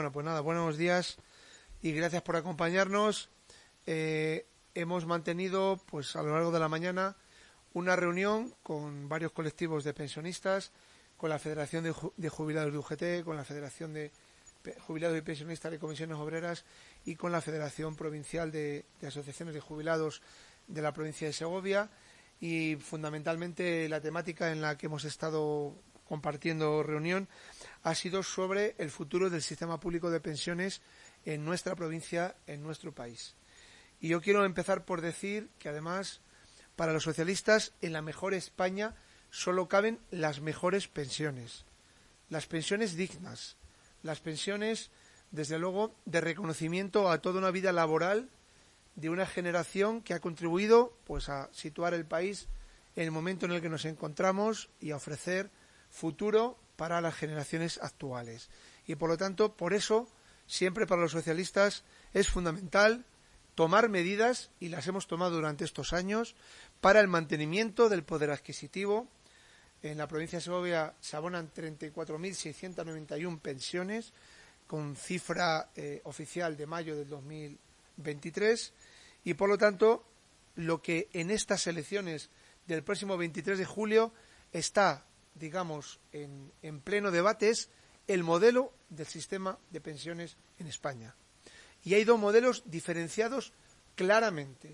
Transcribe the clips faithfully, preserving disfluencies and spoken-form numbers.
Bueno, pues nada, buenos días y gracias por acompañarnos. Eh, hemos mantenido, pues a lo largo de la mañana, una reunión con varios colectivos de pensionistas, con la Federación de, Ju- de Jubilados de U G T, con la Federación de Pe- Jubilados y Pensionistas de Comisiones Obreras y con la Federación Provincial de, de Asociaciones de Jubilados de la provincia de Segovia. Y fundamentalmente la temática en la que hemos estado compartiendo reunión ha sido sobre el futuro del sistema público de pensiones en nuestra provincia, en nuestro país. Y yo quiero empezar por decir que además, para los socialistas, en la mejor España solo caben las mejores pensiones, las pensiones dignas, las pensiones, desde luego, de reconocimiento a toda una vida laboral de una generación que ha contribuido pues a situar el país en el momento en el que nos encontramos y a ofrecer futuro para las generaciones actuales. Y por lo tanto, por eso, siempre para los socialistas es fundamental tomar medidas, y las hemos tomado durante estos años, para el mantenimiento del poder adquisitivo. En la provincia de Segovia se abonan treinta y cuatro mil seiscientas noventa y uno pensiones, con cifra eh, oficial de mayo del dos mil veintitrés, y por lo tanto, lo que en estas elecciones del próximo veintitrés de julio está, digamos, en, en pleno debate es el modelo del sistema de pensiones en España. Y hay dos modelos diferenciados claramente.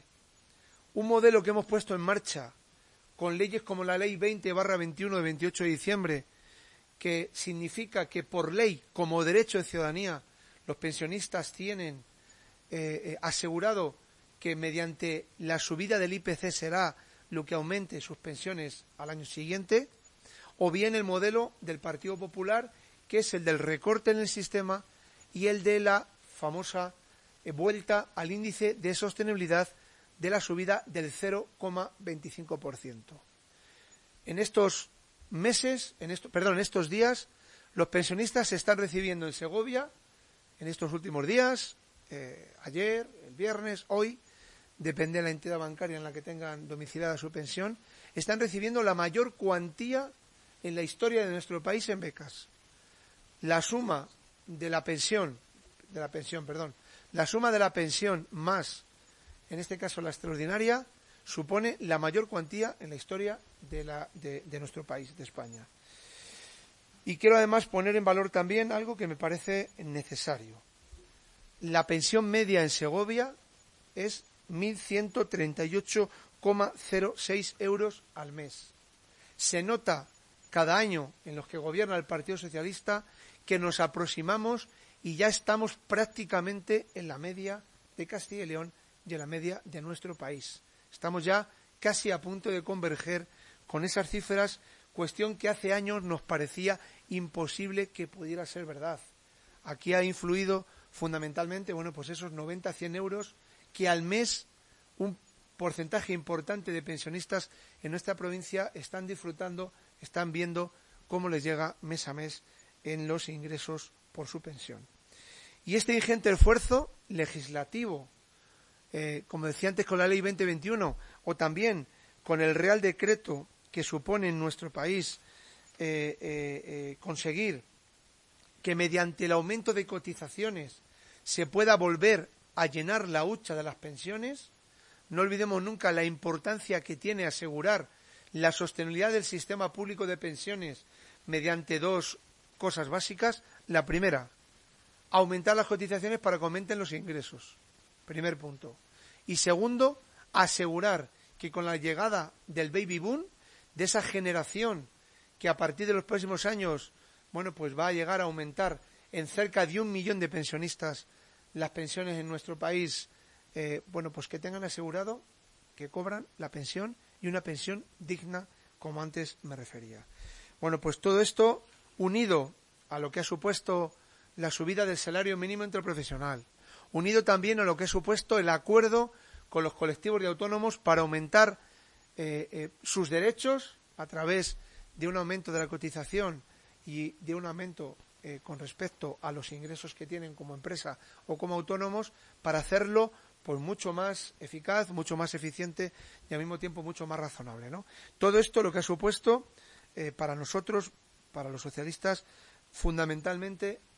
Un modelo que hemos puesto en marcha con leyes como la Ley veinte barra veintiuno de veintiocho de diciembre, que significa que por ley, como derecho de ciudadanía, los pensionistas tienen eh, eh, asegurado que mediante la subida del I P C será lo que aumente sus pensiones al año siguiente, o bien el modelo del Partido Popular, que es el del recorte en el sistema y el de la famosa eh, vuelta al índice de sostenibilidad de la subida del cero coma veinticinco por ciento. En estos meses, en esto, perdón, en estos días, los pensionistas se están recibiendo en Segovia, en estos últimos días, eh, ayer, el viernes, hoy, depende de la entidad bancaria en la que tengan domiciliada su pensión, están recibiendo la mayor cuantía en la historia de nuestro país en becas. La suma de la pensión, de la pensión, perdón, la suma de la pensión más, en este caso la extraordinaria, supone la mayor cuantía en la historia de, la, de, de nuestro país, de España. Y quiero además poner en valor también algo que me parece necesario. La pensión media en Segovia es mil ciento treinta y ocho coma cero seis euros al mes. Se nota cada año en los que gobierna el Partido Socialista que nos aproximamos y ya estamos prácticamente en la media de Castilla y León y en la media de nuestro país. Estamos ya casi a punto de converger con esas cifras, cuestión que hace años nos parecía imposible que pudiera ser verdad. Aquí ha influido fundamentalmente, bueno, pues esos noventa a cien euros que al mes un porcentaje importante de pensionistas en nuestra provincia están disfrutando, están viendo cómo les llega mes a mes en los ingresos por su pensión. Y este ingente esfuerzo legislativo, eh, como decía antes con la Ley veinte veintiuno, o también con el Real Decreto que supone en nuestro país eh, eh, eh, conseguir que mediante el aumento de cotizaciones se pueda volver a llenar la hucha de las pensiones. No olvidemos nunca la importancia que tiene asegurar la sostenibilidad del sistema público de pensiones mediante dos cosas básicas. La primera, aumentar las cotizaciones para que aumenten los ingresos. Primer punto. Y segundo, asegurar que con la llegada del baby boom, de esa generación que a partir de los próximos años, bueno, pues va a llegar a aumentar en cerca de un millón de pensionistas las pensiones en nuestro país, eh, bueno, pues que tengan asegurado que cobran la pensión y una pensión digna, como antes me refería. Bueno, pues todo esto unido a lo que ha supuesto la subida del salario mínimo interprofesional, unido también a lo que ha supuesto el acuerdo con los colectivos de autónomos para aumentar eh, eh, sus derechos a través de un aumento de la cotización y de un aumento eh, con respecto a los ingresos que tienen como empresa o como autónomos, para hacerlo pues mucho más eficaz, mucho más eficiente y al mismo tiempo mucho más razonable, ¿no? Todo esto lo que ha supuesto eh, para nosotros, para los socialistas, fundamentalmente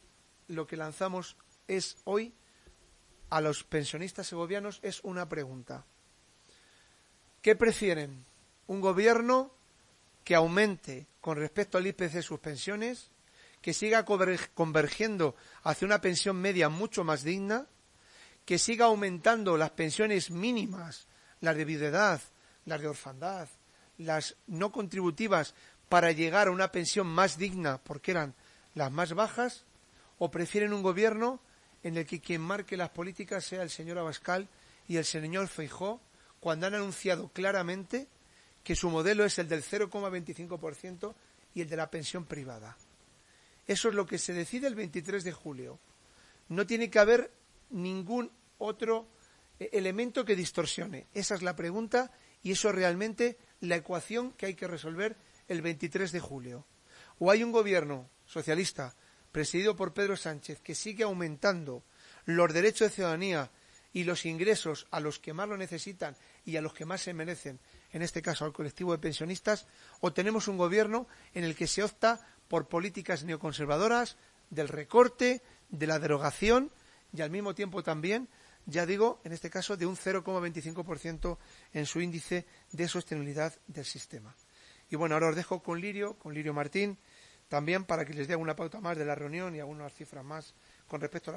lo que lanzamos es hoy a los pensionistas segovianos es una pregunta. ¿Qué prefieren? ¿Un gobierno que aumente con respecto al I P C sus pensiones, que siga convergiendo hacia una pensión media mucho más digna, que siga aumentando las pensiones mínimas, las de viudedad, las de orfandad, las no contributivas, para llegar a una pensión más digna porque eran las más bajas, o prefieren un gobierno en el que quien marque las políticas sea el señor Abascal y el señor Feijóo, cuando han anunciado claramente que su modelo es el del cero coma veinticinco por ciento y el de la pensión privada? Eso es lo que se decide el veintitrés de julio. No tiene que haber ningún otro elemento que distorsione. Esa es la pregunta y eso es realmente la ecuación que hay que resolver el veintitrés de julio. O hay un gobierno socialista presidido por Pedro Sánchez que sigue aumentando los derechos de ciudadanía y los ingresos a los que más lo necesitan y a los que más se merecen, en este caso al colectivo de pensionistas, o tenemos un gobierno en el que se opta por políticas neoconservadoras, del recorte, de la derogación y al mismo tiempo también, ya digo, en este caso de un cero coma veinticinco por ciento en su índice de sostenibilidad del sistema. Y bueno, ahora os dejo con Lirio, con Lirio Martín, también para que les dé una pauta más de la reunión y algunas cifras más con respecto a la